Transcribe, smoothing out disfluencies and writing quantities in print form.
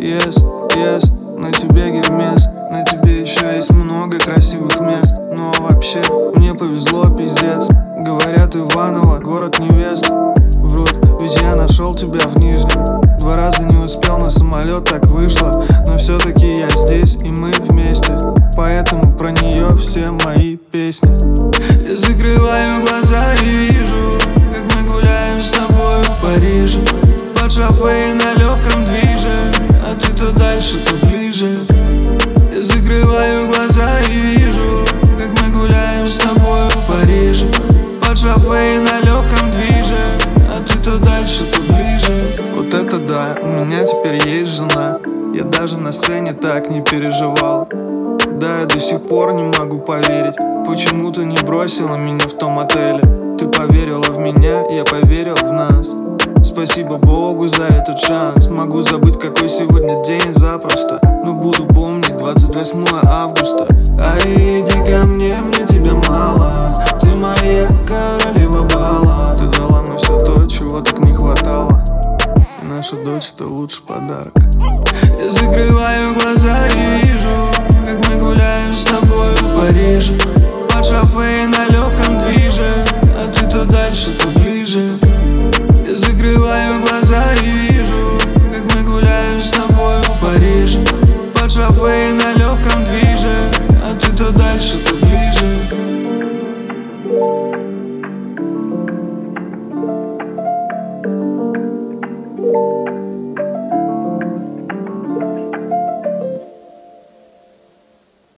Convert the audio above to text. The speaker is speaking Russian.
Yes, yes, на тебе Гермес. На тебе еще есть много красивых мест. Ну а вообще, мне повезло, пиздец. Говорят, Иваново, город невест. Врут, ведь я нашел тебя в Нижнем. 2 раза не успел на самолет, так вышло. Но все-таки я здесь, и мы вместе. Поэтому про нее все мои песни. Я закрываю глаза и вижу, как мы гуляем с тобой в Париже. Под шофе на легком движе, а ты то дальше, то ближе. Я закрываю глаза и вижу, как мы гуляем с тобой в Париже. Под шофе на легком движе, а ты то дальше, то ближе. Вот это да, у меня теперь есть жена. Я даже на сцене так не переживал. Да, я до сих пор не могу поверить, почему ты не бросила меня в том отеле. Ты поверила в меня, я поверил в нас. Спасибо Богу за этот шанс. Могу забыть, какой сегодня день запросто, но буду помнить 28 августа. Ай, иди ко мне тебя мало. Ты моя королева бала. Ты дала мне все то, чего так не хватало. И наша дочь — это лучший подарок. Я закрываю глаза и вижу, как мы гуляем с тобой в Париже. Под шофе на легком движе, а ты то дальше, то ближе. Я закрываю глаза и вижу, как мы гуляем с тобой в Париже. Под шофе на легком движе, а ты то дальше, то ближе.